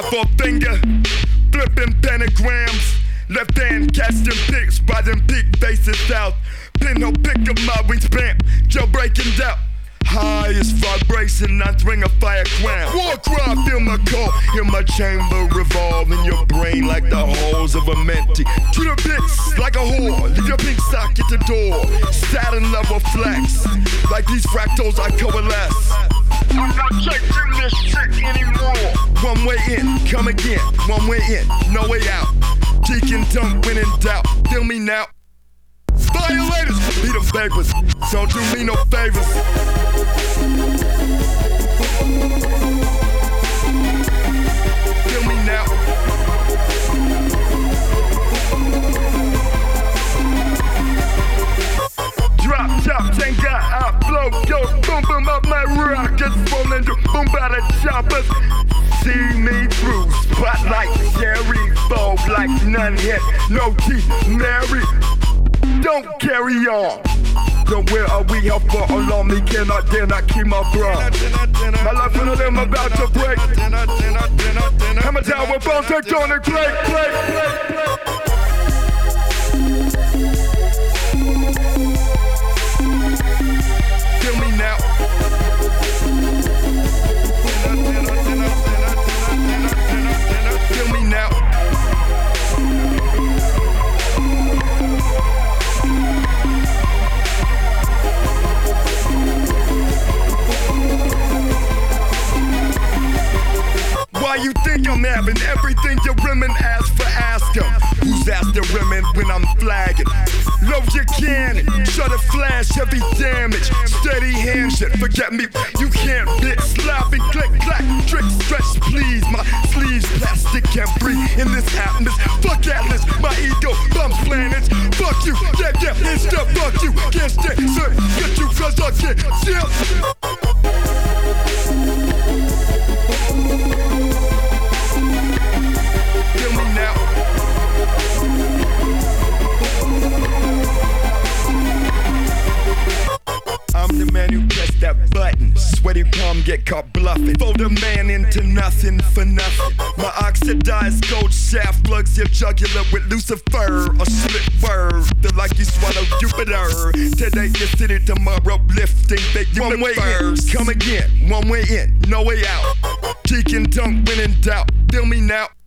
Four finger, flipping pentagrams. Left hand casting pics, riding peak faces south. Pinhole pick up my wingspan, Joe breaking down. Highest vibration, I ring a fire crown. War cry, feel my call, hear my chamber revolve in your brain like the holes of a mentee. To the bits like a whore, leave your pink sock at the door. Saturn level flex, like these fractals I coalesce. I'm not chasing this shit anymore. One way in, come again. One way in, no way out. Geek and dunk when in doubt. Feel me now. Violators, beat them vapors. Don't do me no favors. Feel me now. Drop top, Jenga, I flow, go boom boom up my rockets, rolling to boom by the choppers. See me through, spotlight, cherry, fall like none yet. No teeth, Mary, don't carry on. Then where are we? How far along me? Cannot, dare not keep my bra. My life in them about to break. I'm a tower bone tectonic plate. Feel me now. Feel me now. Why you think I'm having everything your women ask for? Ask them. Who's after women when I'm flagging? Load your cannon, shut a flash, heavy damage. Steady hand shit, forget me, you can't bit. Slapping, click, clack, trick, stretch, please. My sleeves plastic can't breathe in this atmosphere. Fuck Atlas, my ego bumps planets. Fuck you, yeah, it's the fuck you. Can't stand, sir, get you cause I can't chill. Feel me now. I'm the man who pressed that button. Sweaty palm get caught bluffing. Fold a man into nothing for nothing. My oxidized gold shaft plugs your jugular with Lucifer. A split word, feel like you swallow Jupiter. Today you city, tomorrow lifting the universe. One way in, come again. One way in, no way out. Geek and dunk when in doubt. Feel me now.